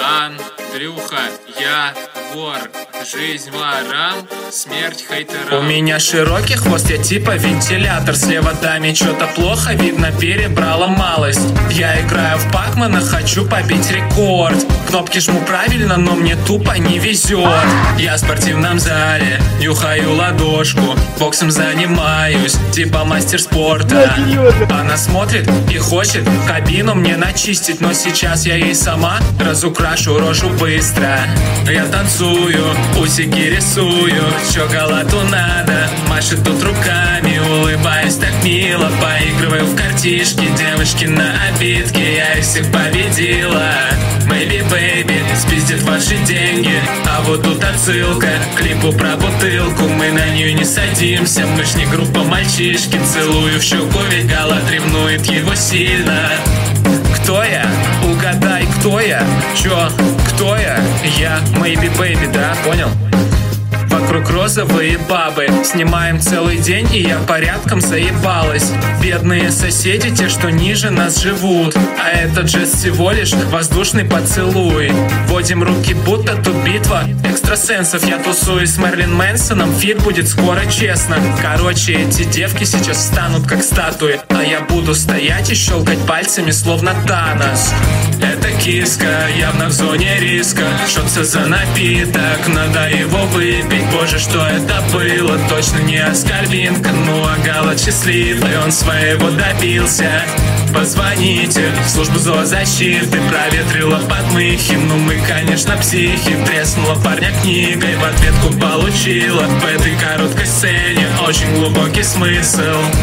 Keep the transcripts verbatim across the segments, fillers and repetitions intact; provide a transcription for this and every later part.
Андрюха, я вор, жизнь ворам, смерть хейтерам. У меня широкий хвост, я типа вентилятор. Слева даме что-то плохо, видно перебрала малость. Я играю в Пакмана, хочу побить рекорд. Кнопки жму правильно, но мне тупо не везет. Я в спортивном зале, нюхаю ладошку. Боксом занимаюсь, типа мастер спорта. Она смотрит и хочет кабину мне начистить, но сейчас я ей сама разукрашу рожу быстро. Я танцую, усики рисую, шоколаду надо, машет тут руками, улыбаюсь так мило, поигрываю в картишки, девочки на обидке, я их всех победила. Maybe baby, спиздит ваши деньги, а вот тут отсылка к клипу про бутылку. Мы на нее не садимся, мы ж не группа мальчишки. Целую в щеку, ведь Галат ревнует его сильно. Кто я? Угадай, кто я? Чё? Кто я? Я Maybe baby, да? Понял? Вокруг розовые бабы, снимаем целый день, и я порядком заебалась. Бедные соседи, те, что ниже нас живут, а этот жест всего лишь воздушный поцелуй. Водим руки, будто тут битва экстрасенсов. Я тусуюсь с Мерлин Мэнсоном, фит будет скоро, честно. Короче, эти девки сейчас встанут как статуи, а я буду стоять и щелкать пальцами, словно Танос. Это киска, явно в зоне риска. Шотся за напиток, надо его выпить. Боже, что это было, точно не оскорбинка. Ну а Галат счастливый, он своего добился. Позвоните в службу зоозащиты, проветрила подмыхи. Ну мы, конечно, психи. Треснула парня книгой, в ответку получила в этой короткой сцене очень глубокий смысл.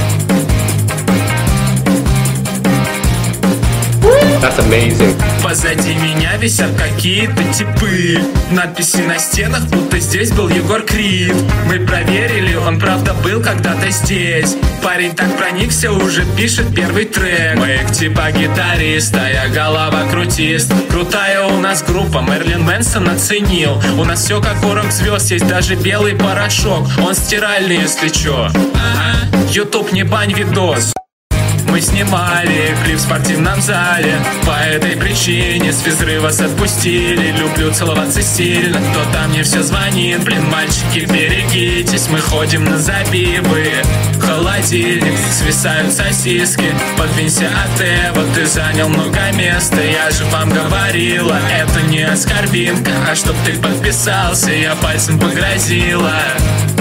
That's amazing. Позади меня висят какие-то типы, надписи на стенах, будто здесь был Егор Крид. Мы проверили, он правда был когда-то здесь. Парень так проникся, уже пишет первый трек. Мэйк типа гитариста, я голова крутист. Крутая у нас группа, Мерлин Мэнсон оценил. У нас все как у рок-звезд, есть даже белый порошок. Он стиральный, если чё. Ютуб, не бань видос. Мы снимали клип в спортивном зале, по этой причине с физрывас отпустили. Люблю целоваться сильно, кто-то мне все звонит. Блин, мальчики, берегитесь, мы ходим на забивы. Холодильник, свисают сосиски, подвинься от Эва, ты занял много места. Я же вам говорила, это не оскорбинка, а чтоб ты подписался, я пальцем погрозила.